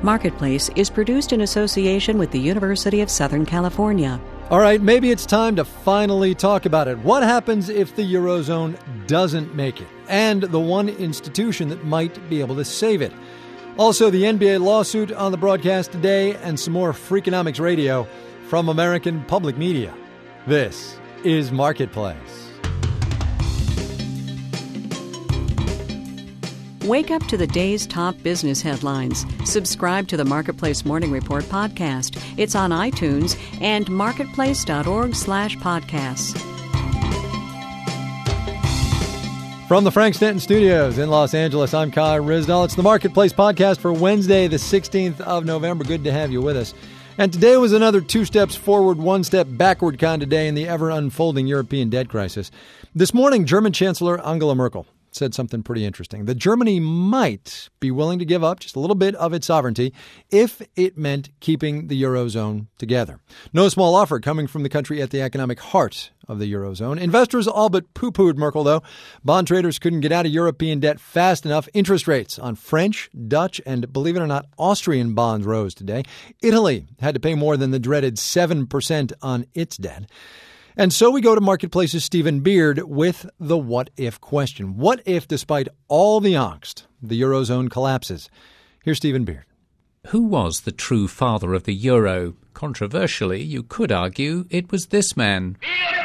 Marketplace is produced in association with the University of Southern California. All right, maybe it's time to finally talk about it. What happens if the Eurozone doesn't make it? And the one institution that might be able to save it. Also, the NBA lawsuit on the broadcast today and some more Freakonomics Radio from American Public Media. This is Marketplace. Wake up to the day's top business headlines. Subscribe to the Marketplace Morning Report podcast. It's on iTunes and marketplace.org/podcasts. From the Frank Stanton Studios in Los Angeles, I'm Kai Ryssdal. It's the Marketplace podcast for Wednesday, the 16th of November. Good to have you with us. And today was another 2 steps forward, 1 step backward kind of day in the ever-unfolding European debt crisis. This morning, German Chancellor Angela Merkel said something pretty interesting, that Germany might be willing to give up just a little bit of its sovereignty if it meant keeping the Eurozone together. No small offer coming from the country at the economic heart of the Eurozone. Investors all but poo-pooed Merkel, though. Bond traders couldn't get out of European debt fast enough. Interest rates on French, Dutch, and believe it or not, Austrian bonds rose today. Italy had to pay more than the dreaded 7% on its debt. And so we go to Marketplace's Stephen Beard with the what-if question. What if, despite all the angst, the Eurozone collapses? Here's Stephen Beard. Who was the true father of the euro? Controversially, you could argue it was this man.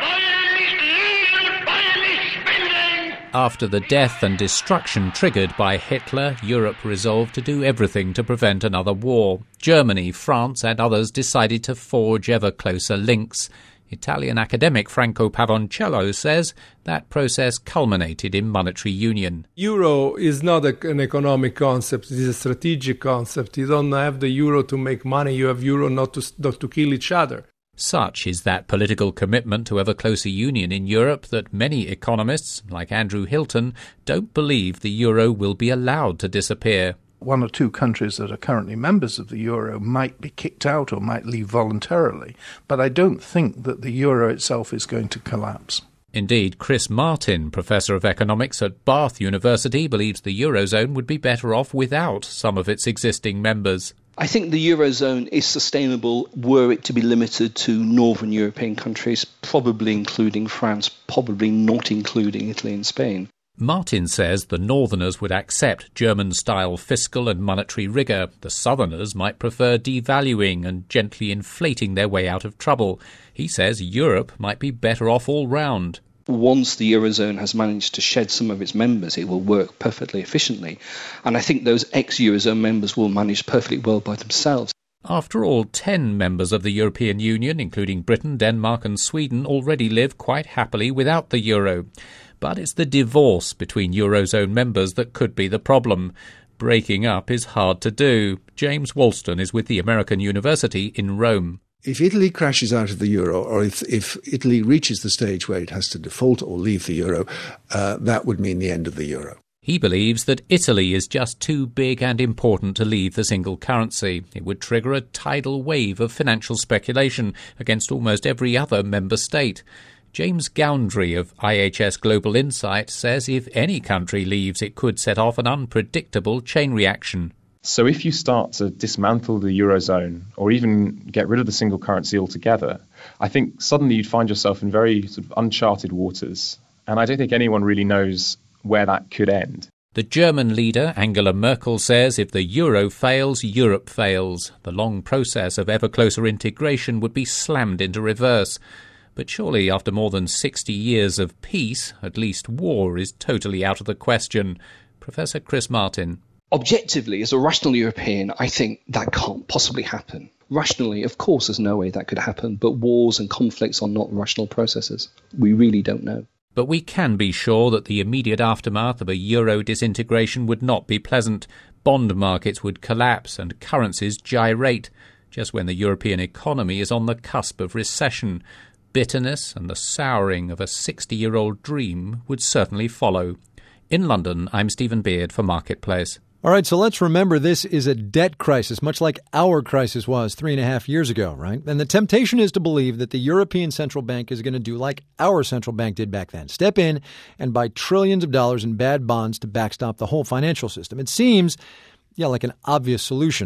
After the death and destruction triggered by Hitler, Europe resolved to do everything to prevent another war. Germany, France, and others decided to forge ever closer links. Italian academic Franco Pavoncello says that process culminated in monetary union. Euro is not an economic concept, it is a strategic concept. You don't have the euro to make money, you have euro not to kill each other. Such is that political commitment to ever closer union in Europe that many economists, like Andrew Hilton, don't believe the euro will be allowed to disappear. 1 or 2 countries that are currently members of the euro might be kicked out or might leave voluntarily, but I don't think that the euro itself is going to collapse. Indeed, Chris Martin, Professor of Economics at Bath University, believes the Eurozone would be better off without some of its existing members. I think the Eurozone is sustainable were it to be limited to Northern European countries, probably including France, probably not including Italy and Spain. Martin says the Northerners would accept German-style fiscal and monetary rigour. The Southerners might prefer devaluing and gently inflating their way out of trouble. He says Europe might be better off all round. Once the Eurozone has managed to shed some of its members, it will work perfectly efficiently. And I think those ex-Eurozone members will manage perfectly well by themselves. After all, 10 members of the European Union, including Britain, Denmark and Sweden, already live quite happily without the euro. But it's the divorce between Eurozone members that could be the problem. Breaking up is hard to do. James Walston is with the American University in Rome. If Italy crashes out of the euro, or if Italy reaches the stage where it has to default or leave the euro, that would mean the end of the euro. He believes that Italy is just too big and important to leave the single currency. It would trigger a tidal wave of financial speculation against almost every other member state. James Goundry of IHS Global Insight says if any country leaves, it could set off an unpredictable chain reaction. So if you start to dismantle the Eurozone or even get rid of the single currency altogether, I think suddenly you'd find yourself in very sort of uncharted waters. And I don't think anyone really knows where that could end. The German leader, Angela Merkel, says if the euro fails, Europe fails. The long process of ever closer integration would be slammed into reverse. But surely after more than 60 years of peace, at least war is totally out of the question. Professor Chris Martin. Objectively, as a rational European, I think that can't possibly happen. Rationally, of course, there's no way that could happen, but wars and conflicts are not rational processes. We really don't know. But we can be sure that the immediate aftermath of a euro disintegration would not be pleasant. Bond markets would collapse and currencies gyrate, just when the European economy is on the cusp of recession. Bitterness and the souring of a 60-year-old dream would certainly follow. In London, I'm Stephen Beard for Marketplace. All right, so let's remember this is a debt crisis, much like our crisis was 3.5 years ago, right? And the temptation is to believe that the European Central Bank is going to do like our central bank did back then. Step in and buy trillions of dollars in bad bonds to backstop the whole financial system. It seems, like an obvious solution.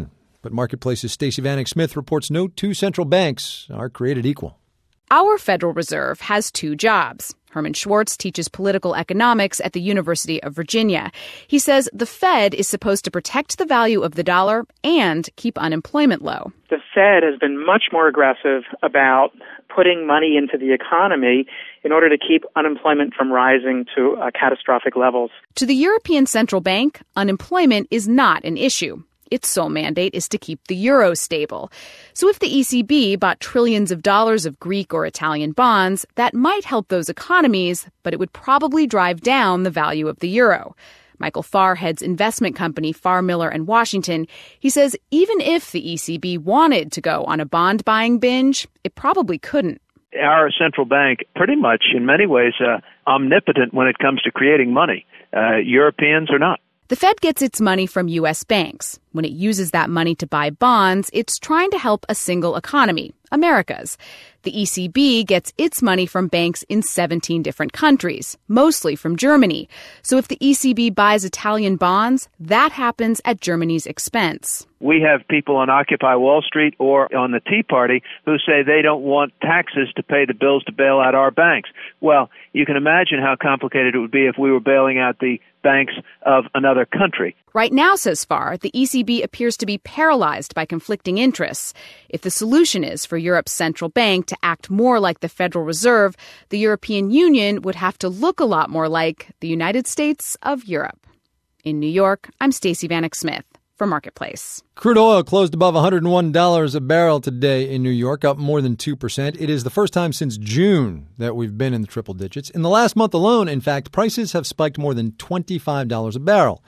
But Marketplace's Stacey Vanek Smith reports no two central banks are created equal. Our Federal Reserve has two jobs. Herman Schwartz teaches political economics at the University of Virginia. He says the Fed is supposed to protect the value of the dollar and keep unemployment low. The Fed has been much more aggressive about putting money into the economy in order to keep unemployment from rising to catastrophic levels. To the European Central Bank, unemployment is not an issue. Its sole mandate is to keep the euro stable. So if the ECB bought trillions of dollars of Greek or Italian bonds, that might help those economies, but it would probably drive down the value of the euro. Michael Farr heads investment company Farr Miller & Washington. He says even if the ECB wanted to go on a bond buying binge, it probably couldn't. Our central bank pretty much in many ways omnipotent when it comes to creating money. Europeans are not. The Fed gets its money from U.S. banks. When it uses that money to buy bonds, it's trying to help a single economy, America's. The ECB gets its money from banks in 17 different countries, mostly from Germany. So if the ECB buys Italian bonds, that happens at Germany's expense. We have people on Occupy Wall Street or on the Tea Party who say they don't want taxes to pay the bills to bail out our banks. Well, you can imagine how complicated it would be if we were bailing out the banks of another country. Right now, says Farr, the ECB appears to be paralyzed by conflicting interests. If the solution is for Europe's central bank to act more like the Federal Reserve, the European Union would have to look a lot more like the United States of Europe. In New York, I'm Stacey Vanek Smith for Marketplace. Crude oil closed above $101 a barrel today in New York, up more than 2%. It is the first time since June that we've been in the triple digits. In the last month alone, in fact, prices have spiked more than $25 a barrel.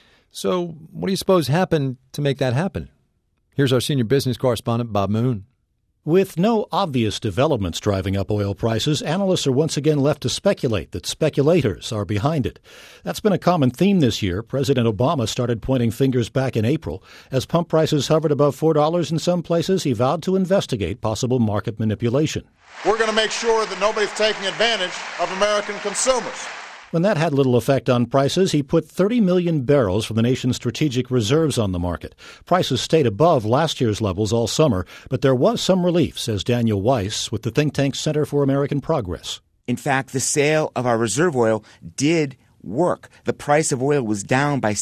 So what do you suppose happened to make that happen? Here's our senior business correspondent, Bob Moon. With no obvious developments driving up oil prices, analysts are once again left to speculate that speculators are behind it. That's been a common theme this year. President Obama started pointing fingers back in April. As pump prices hovered above $4 in some places, he vowed to investigate possible market manipulation. We're going to make sure that nobody's taking advantage of American consumers. When that had little effect on prices, he put 30 million barrels from the nation's strategic reserves on the market. Prices stayed above last year's levels all summer, but there was some relief, says Daniel Weiss with the think tank Center for American Progress. In fact, the sale of our reserve oil did work. The price of oil was down by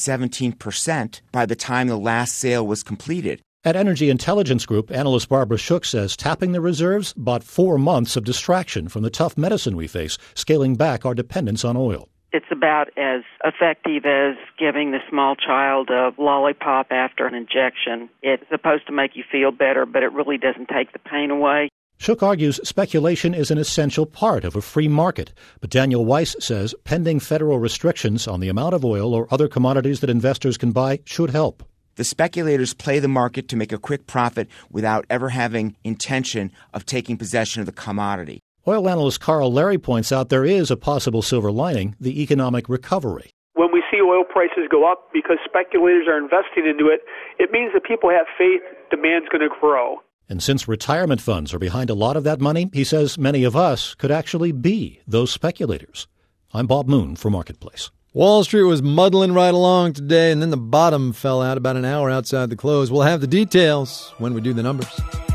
17% by the time the last sale was completed. At Energy Intelligence Group, analyst Barbara Shook says tapping the reserves bought 4 months of distraction from the tough medicine we face, scaling back our dependence on oil. It's about as effective as giving the small child a lollipop after an injection. It's supposed to make you feel better, but it really doesn't take the pain away. Shook argues speculation is an essential part of a free market, but Daniel Weiss says pending federal restrictions on the amount of oil or other commodities that investors can buy should help. The speculators play the market to make a quick profit without ever having intention of taking possession of the commodity. Oil analyst Carl Larry points out there is a possible silver lining, the economic recovery. When we see oil prices go up because speculators are investing into it, it means that people have faith demand's going to grow. And since retirement funds are behind a lot of that money, he says many of us could actually be those speculators. I'm Bob Moon for Marketplace. Wall Street was muddling right along today, and then the bottom fell out about an hour outside the close. We'll have the details when we do the numbers.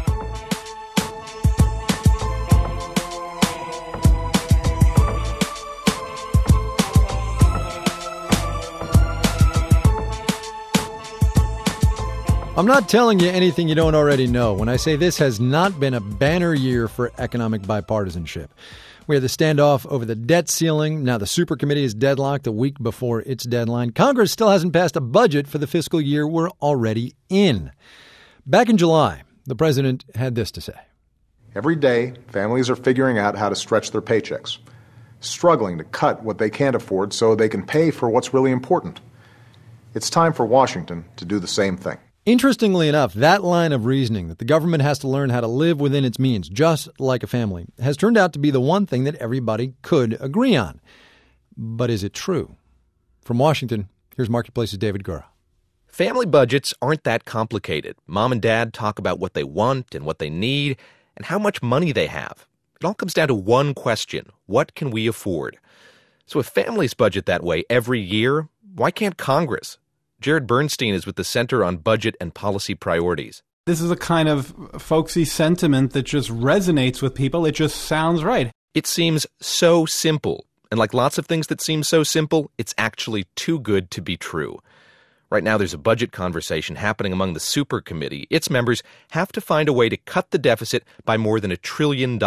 I'm not telling you anything you don't already know when I say this has not been a banner year for economic bipartisanship. We had the standoff over the debt ceiling. Now the super committee is deadlocked a week before its deadline. Congress still hasn't passed a budget for the fiscal year we're already in. Back in July, the president had this to say. Every day, families are figuring out how to stretch their paychecks, struggling to cut what they can't afford so they can pay for what's really important. It's time for Washington to do the same thing. Interestingly enough, that line of reasoning that the government has to learn how to live within its means, just like a family, has turned out to be the one thing that everybody could agree on. But is it true? From Washington, here's Marketplace's David Gura. Family budgets aren't that complicated. Mom and dad talk about what they want and what they need and how much money they have. It all comes down to one question: what can we afford? So if families budget that way every year, why can't Congress? Jared Bernstein is with the Center on Budget and Policy Priorities. This is a kind of folksy sentiment that just resonates with people. It just sounds right. It seems so simple. And like lots of things that seem so simple, it's actually too good to be true. Right now, there's a budget conversation happening among the Super Committee. Its members have to find a way to cut the deficit by more than $1 trillion.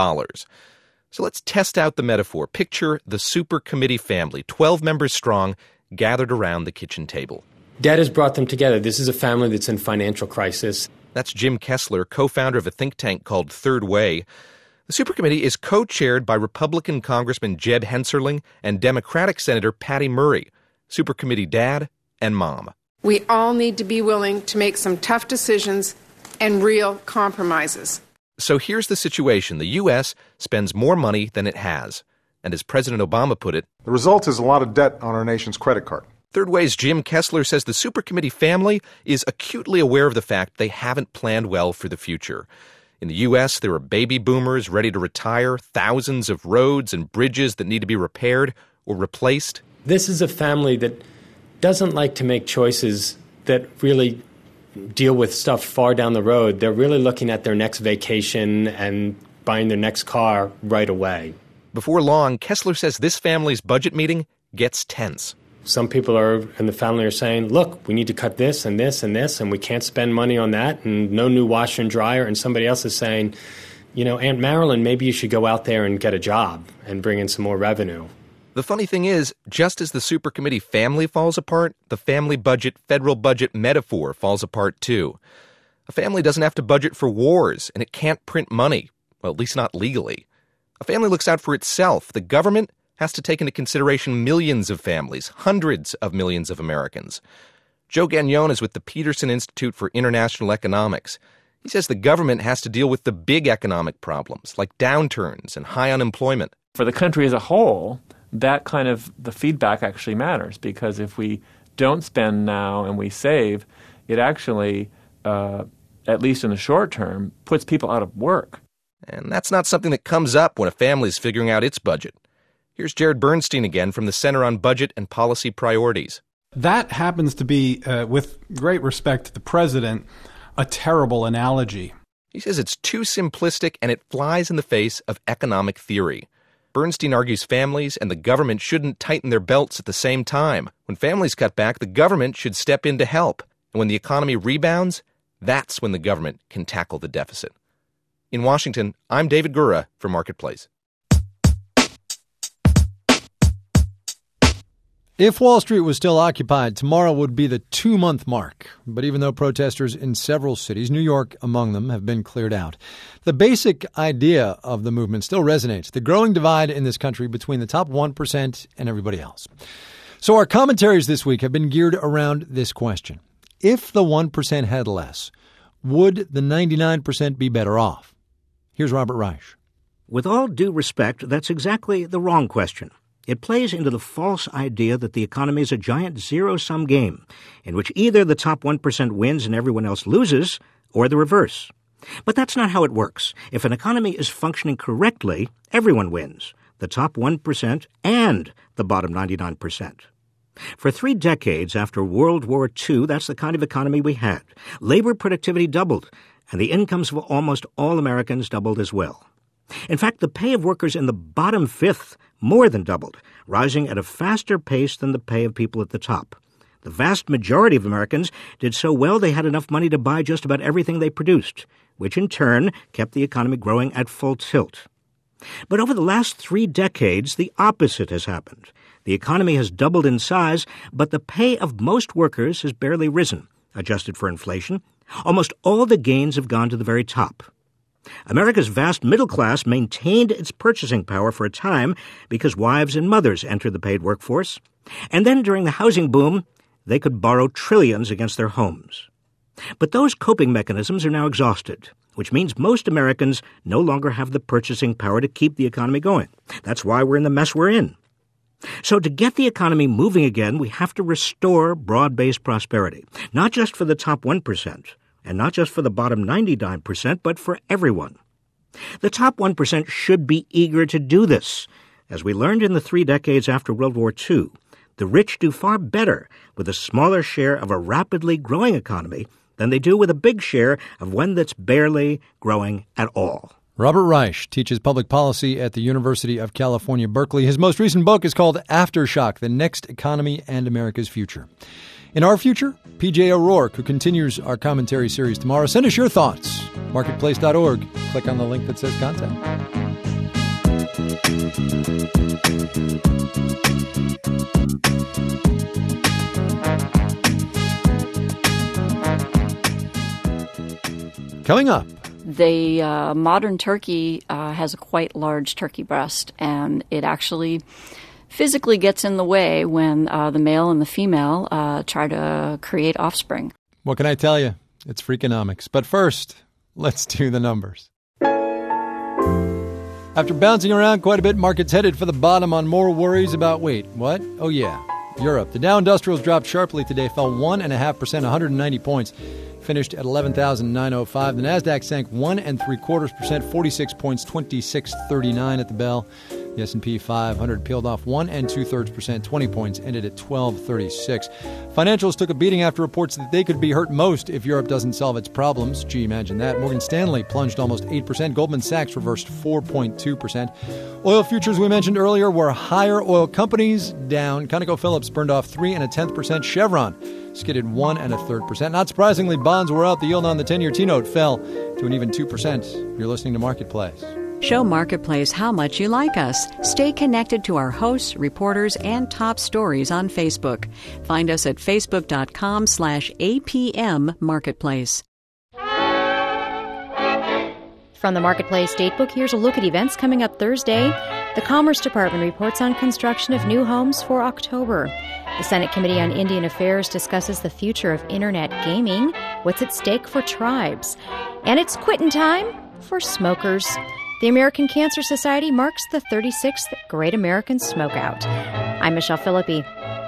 So let's test out the metaphor. Picture the Super Committee family, 12 members strong, gathered around the kitchen table. Debt has brought them together. This is a family that's in financial crisis. That's Jim Kessler, co-founder of a think tank called Third Way. The Super Committee is co-chaired by Republican Congressman Jeb Hensarling and Democratic Senator Patty Murray, Super Committee dad and mom. We all need to be willing to make some tough decisions and real compromises. So here's the situation. The U.S. spends more money than it has. And as President Obama put it, the result is a lot of debt on our nation's credit card. Third Way's Jim Kessler says the Super Committee family is acutely aware of the fact they haven't planned well for the future. In the U.S., there are baby boomers ready to retire, thousands of roads and bridges that need to be repaired or replaced. This is a family that doesn't like to make choices that really deal with stuff far down the road. They're really looking at their next vacation and buying their next car right away. Before long, Kessler says this family's budget meeting gets tense. Some people in the family are saying, look, we need to cut this and this and this, and we can't spend money on that, and no new washer and dryer. And somebody else is saying, Aunt Marilyn, maybe you should go out there and get a job and bring in some more revenue. The funny thing is, just as the Super Committee family falls apart, the family budget, federal budget metaphor falls apart too. A family doesn't have to budget for wars, and it can't print money. Well, at least not legally. A family looks out for itself. The government has to take into consideration millions of families, hundreds of millions of Americans. Joe Gagnon is with the Peterson Institute for International Economics. He says the government has to deal with the big economic problems, like downturns and high unemployment. For the country as a whole, that kind of the feedback actually matters, because if we don't spend now and we save, it actually, at least in the short term, puts people out of work. And that's not something that comes up when a family's figuring out its budget. Here's Jared Bernstein again from the Center on Budget and Policy Priorities. That happens to be, with great respect to the president, a terrible analogy. He says it's too simplistic and it flies in the face of economic theory. Bernstein argues families and the government shouldn't tighten their belts at the same time. When families cut back, the government should step in to help. And when the economy rebounds, that's when the government can tackle the deficit. In Washington, I'm David Gura for Marketplace. If Wall Street was still occupied, tomorrow would be the 2-month mark. But even though protesters in several cities, New York among them, have been cleared out, the basic idea of the movement still resonates, the growing divide in this country between the top 1% and everybody else. So our commentaries this week have been geared around this question. If the 1% had less, would the 99% be better off? Here's Robert Reich. With all due respect, that's exactly the wrong question. It plays into the false idea that the economy is a giant zero-sum game in which either the top 1% wins and everyone else loses, or the reverse. But that's not how it works. If an economy is functioning correctly, everyone wins, the top 1% and the bottom 99%. For 3 decades after World War II, that's the kind of economy we had. Labor productivity doubled, and the incomes of almost all Americans doubled as well. In fact, the pay of workers in the bottom fifth more than doubled, rising at a faster pace than the pay of people at the top. The vast majority of Americans did so well they had enough money to buy just about everything they produced, which in turn kept the economy growing at full tilt. But over the last 3 decades, the opposite has happened. The economy has doubled in size, but the pay of most workers has barely risen, adjusted for inflation. Almost all the gains have gone to the very top. America's vast middle class maintained its purchasing power for a time because wives and mothers entered the paid workforce. And then during the housing boom, they could borrow trillions against their homes. But those coping mechanisms are now exhausted, which means most Americans no longer have the purchasing power to keep the economy going. That's why we're in the mess we're in. So to get the economy moving again, we have to restore broad-based prosperity, not just for the top 1%, and not just for the bottom 99%, but for everyone. The top 1% should be eager to do this. As we learned in the 3 decades after World War II, The rich do far better with a smaller share of a rapidly growing economy than they do with a big share of one that's barely growing at all. Robert Reich teaches public policy at the University of California, Berkeley. His most recent book is called Aftershock, The Next Economy and America's Future. In our future, PJ O'Rourke, who continues our commentary series tomorrow. Send us your thoughts. Marketplace.org. Click on the link that says contact. Coming up. The modern turkey has a quite large turkey breast, and it actually physically gets in the way when the male and the female try to create offspring. What can I tell you? It's Freakonomics. But first, let's do the numbers. After bouncing around quite a bit, markets headed for the bottom on more worries about, what? Oh, yeah, Europe. The Dow Industrials dropped sharply today, fell 1.5%, 190 points. Finished at 11,905. The Nasdaq sank 1.75%, 46 points, 2639 at the bell. The S&P 500 peeled off 1 2/3%, 20 points, ended at 1236. Financials took a beating after reports that they could be hurt most if Europe doesn't solve its problems. Gee, imagine that. Morgan Stanley plunged almost 8%. Goldman Sachs reversed 4.2%. Oil futures we mentioned earlier were higher. Oil companies down. ConocoPhillips burned off 3 1/10%. Chevron skidded 1 1/3%. Not surprisingly, bonds were out. The yield on the 10-year T-note fell to an even 2%. You're listening to Marketplace. Show Marketplace how much you like us. Stay connected to our hosts, reporters, and top stories on Facebook. Find us at facebook.com/APM Marketplace. From the Marketplace Datebook, here's a look at events coming up Thursday. The Commerce Department reports on construction of new homes for October. The Senate Committee on Indian Affairs discusses the future of Internet gaming, what's at stake for tribes. And it's quitting time for smokers. The American Cancer Society marks the 36th Great American Smokeout. I'm Michelle Philippi.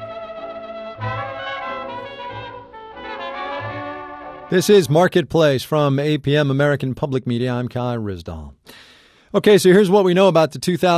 This is Marketplace from APM American Public Media. I'm Kai Ryssdal. Okay, so here's what we know about the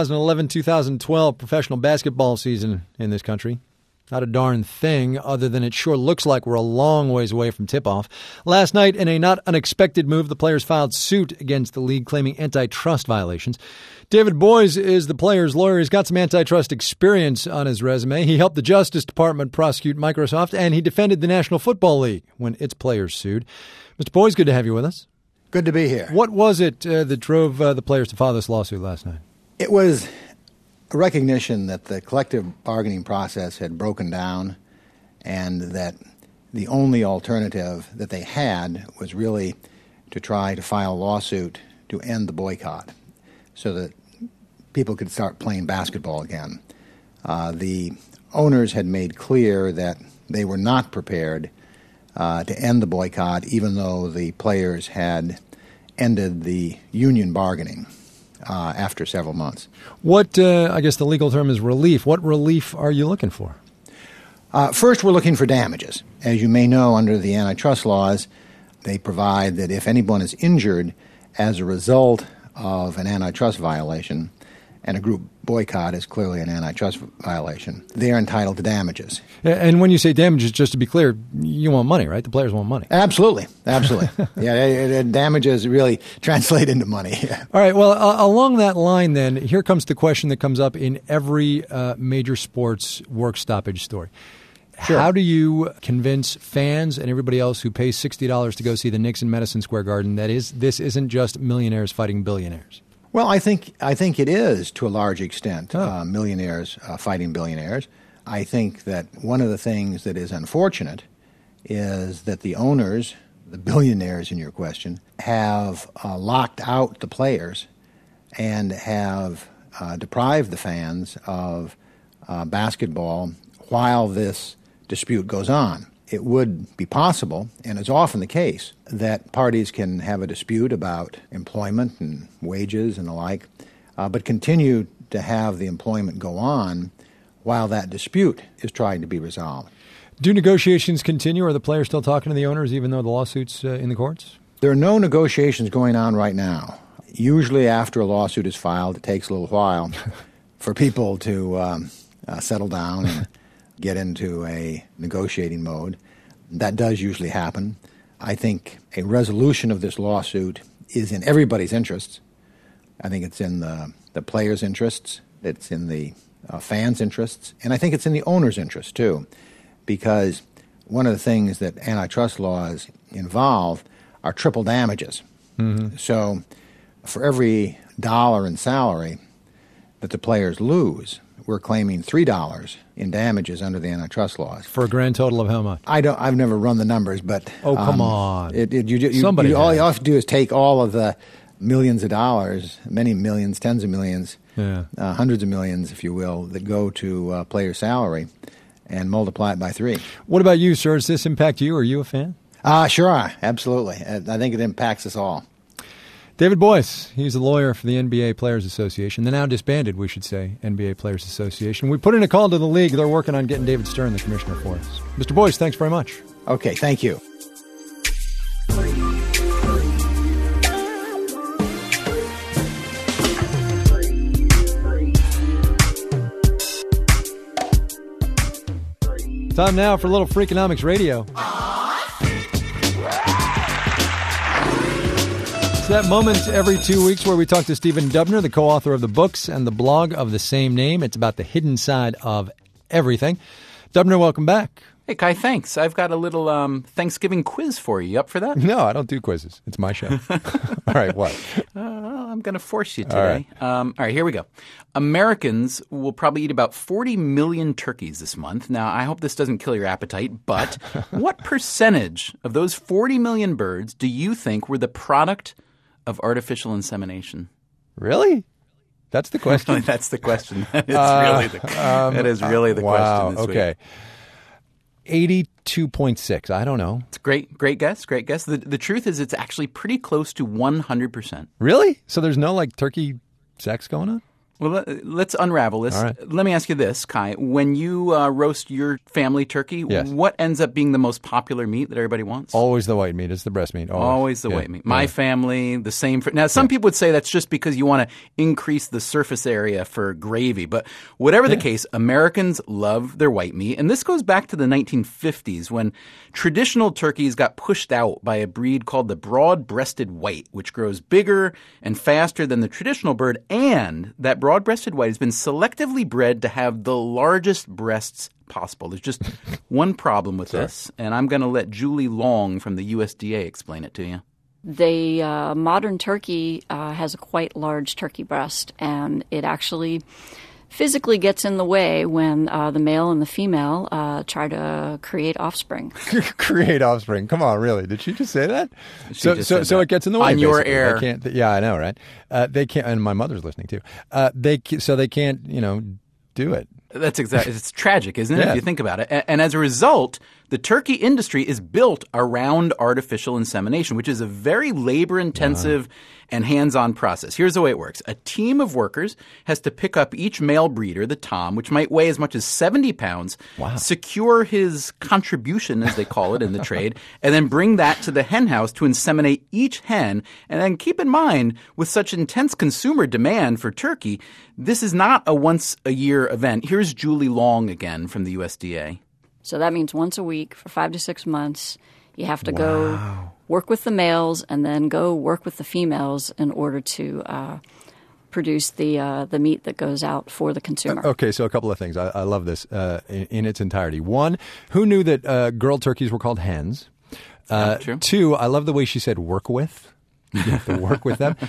2011-2012 professional basketball season in this country. Not a darn thing, other than it sure looks like we're a long ways away from tip-off. Last night, in a not unexpected move, the players filed suit against the league claiming antitrust violations. David Boies is the players' lawyer. He's got some antitrust experience on his resume. He helped the Justice Department prosecute Microsoft, and he defended the National Football League when its players sued. Mr. Boies, good to have you with us. Good to be here. What was it that drove the players to file this lawsuit last night? It was a recognition that the collective bargaining process had broken down and that the only alternative that they had was really to try to file a lawsuit to end the boycott so that people could start playing basketball again. The owners had made clear that they were not prepared to end the boycott, even though the players had ended the union bargaining after several months. What, I guess the legal term is relief. What relief are you looking for? First, we're looking for damages. As you may know, under the antitrust laws, they provide that if anyone is injured as a result of an antitrust violation, and a group boycott is clearly an antitrust violation, they are entitled to damages. And when you say damages, just to be clear, you want money, right? The players want money. Absolutely. Yeah, damages really translate into money. All right, well, along that line then, here comes the question that comes up in every major sports work stoppage story. Sure. How do you convince fans and everybody else who pays $60 to go see the Knicks in Madison Square Garden that this isn't just millionaires fighting billionaires? Well, I think it is to a large extent millionaires fighting billionaires. I think that one of the things that is unfortunate is that the owners, the billionaires in your question, have locked out the players and have deprived the fans of basketball while this dispute goes on. It would be possible, and it's often the case, that parties can have a dispute about employment and wages and the like, but continue to have the employment go on while that dispute is trying to be resolved. Do negotiations continue? Are the players still talking to the owners even though the lawsuit's in the courts? There are no negotiations going on right now. Usually after a lawsuit is filed, it takes a little while for people to settle down and get into a negotiating mode. That does usually happen. I think a resolution of this lawsuit is in everybody's interests. I think it's in the players' interests. It's in the fans' interests. And I think it's in the owner's interest, too, because one of the things that antitrust laws involve are triple damages. Mm-hmm. So for every dollar in salary that the players lose, we're claiming $3 in damages under the antitrust laws. For a grand total of how much? I've never run the numbers, but come on. Somebody all you have to do is take all of the millions of dollars, many millions, tens of millions, hundreds of millions, if you will, that go to player salary, and multiply it by 3. What about you, sir? Does this impact you? Are you a fan? Sure, absolutely. I think it impacts us all. David Boyce, he's a lawyer for the NBA Players Association, the now disbanded, we should say, NBA Players Association. We put in a call to the league. They're working on getting David Stern, the commissioner, for us. Mr. Boyce, thanks very much. Okay, thank you. Time now for a little Freakonomics Radio. It's that moment every 2 weeks where we talk to Stephen Dubner, the co-author of the books and the blog of the same name. It's about the hidden side of everything. Dubner, welcome back. Hey, Kai, thanks. I've got a little Thanksgiving quiz for you. You up for that? No, I don't do quizzes. It's my show. All right, what? I'm going to force you today. All right, here we go. Americans will probably eat about 40 million turkeys this month. Now, I hope this doesn't kill your appetite, but what percentage of those 40 million birds do you think were the product of artificial insemination? Really? That's the question? That's the question. That is really the question this week. Okay. 82.6. I don't know. It's great guess. The truth is it's actually pretty close to 100%. Really? So there's no turkey sex going on? Well, let's unravel this. All right. Let me ask you this, Kai. When you roast your family turkey, yes, what ends up being the most popular meat that everybody wants? Always the white meat. It's the breast meat. Always the white meat. My family, the same. Now, some people would say that's just because you want to increase the surface area for gravy. But whatever the case, Americans love their white meat. And this goes back to the 1950s when traditional turkeys got pushed out by a breed called the broad-breasted white, which grows bigger and faster than the traditional bird. And that broad-breasted white has been selectively bred to have the largest breasts possible. There's just one problem with this, and I'm going to let Julie Long from the USDA explain it to you. The modern turkey has a quite large turkey breast, and it actually physically gets in the way when the male and the female try to create offspring. Create offspring? Come on, really? Did she just say that? So it gets in the way. On your air. Yeah, I know, right? They can't, and my mother's listening too. They can't, do it. That's exactly. It's tragic, isn't it? If you think about it. And as a result, the turkey industry is built around artificial insemination, which is a very labor-intensive and hands-on process. Here's the way it works. A team of workers has to pick up each male breeder, the tom, which might weigh as much as 70 pounds, secure his contribution, as they call it in the trade, and then bring that to the hen house to inseminate each hen. And then keep in mind, with such intense consumer demand for turkey, this is not a once-a-year event. Here's Julie Long again from the USDA. So that means once a week for 5 to 6 months, you have to go work with the males and then go work with the females in order to produce the meat that goes out for the consumer. Okay, so a couple of things. I love this in its entirety. One, who knew that girl turkeys were called hens? True. 2, I love the way she said work with. You have to work with them.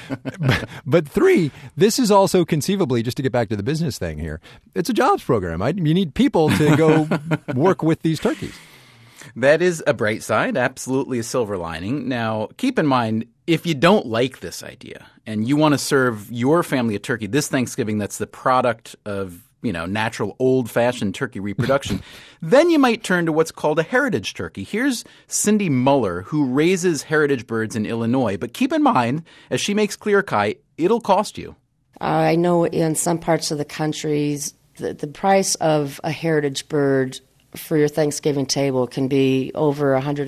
But 3, this is also conceivably, just to get back to the business thing here, it's a jobs program. You need people to go work with these turkeys. That is a bright side, absolutely a silver lining. Now, keep in mind, if you don't like this idea and you want to serve your family a turkey this Thanksgiving that's the product of natural old-fashioned turkey reproduction, then you might turn to what's called a heritage turkey. Here's Cindy Muller, who raises heritage birds in Illinois. But keep in mind, as she makes clear, Kai, it'll cost you. I know in some parts of the country, the price of a heritage bird for your Thanksgiving table can be over $150,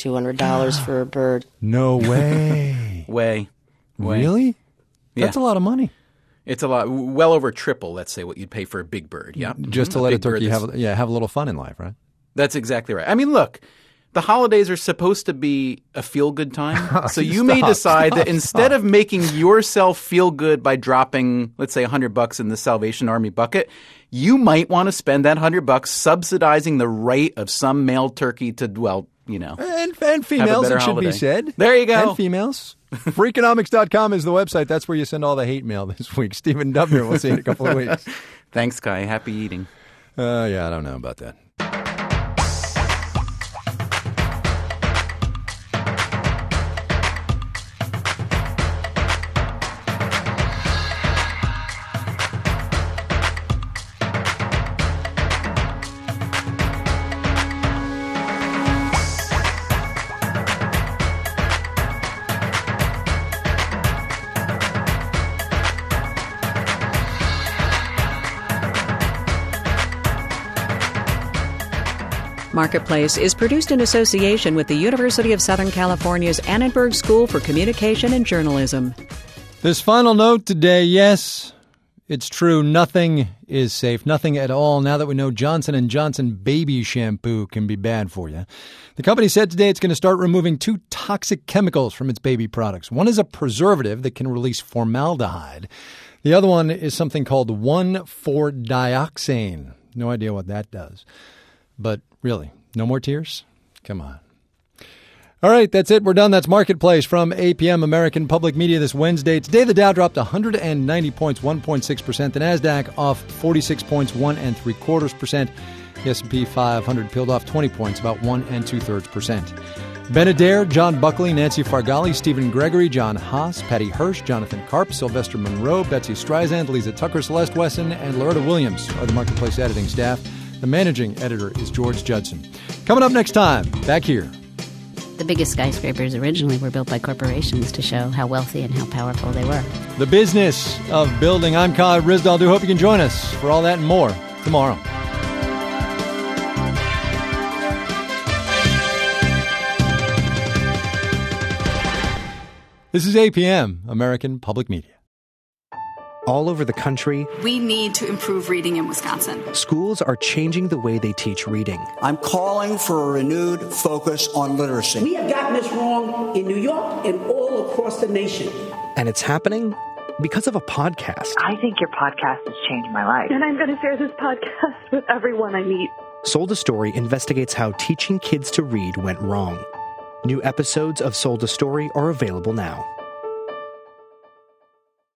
$200 for a bird. No way. Way. Really? That's a lot of money. It's a lot, well over triple, let's say, what you'd pay for a big bird. Yeah, just to let a turkey have a little fun in life, right? That's exactly right. I mean, look, the holidays are supposed to be a feel-good time. So you may decide that instead of making yourself feel good by dropping, let's say, $100 in the Salvation Army bucket, you might want to spend that $100 subsidizing the right of some male turkey to, well, you know, and females, it should be said. There you go. And females. Freakonomics.com is the website. That's where you send all the hate mail this week. Stephen Dubner, we'll see you in a couple of weeks. Thanks, Kai. Happy eating. Yeah, I don't know about that. Marketplace is produced in association with the University of Southern California's Annenberg School for Communication and Journalism. This final note today, yes, it's true. Nothing is safe. Nothing at all. Now that we know Johnson & Johnson baby shampoo can be bad for you. The company said today it's going to start removing 2 toxic chemicals from its baby products. One is a preservative that can release formaldehyde. The other one is something called 1,4-dioxane. No idea what that does. But really, no more tears? Come on. All right, that's it. We're done. That's Marketplace from APM American Public Media this Wednesday. Today, the Dow dropped 190 points, 1.6%. The NASDAQ off 46 points, 1.75%. The S&P 500 peeled off 20 points, about 1.23%. Ben Adair, John Buckley, Nancy Fargali, Stephen Gregory, John Haas, Patty Hirsch, Jonathan Karp, Sylvester Monroe, Betsy Streisand, Lisa Tucker, Celeste Wesson, and Loretta Williams are the Marketplace editing staff. The managing editor is George Judson. Coming up next time, back here. The biggest skyscrapers originally were built by corporations to show how wealthy and how powerful they were. The business of building. I'm Kai Ryssdal. Do hope you can join us for all that and more tomorrow. This is APM, American Public Media. All over the country, we need to improve reading in Wisconsin. Schools are changing the way they teach reading. I'm calling for a renewed focus on literacy. We have gotten this wrong in New York and all across the nation. And it's happening because of a podcast. I think your podcast has changed my life. And I'm going to share this podcast with everyone I meet. Sold a Story investigates how teaching kids to read went wrong. New episodes of Sold a Story are available now.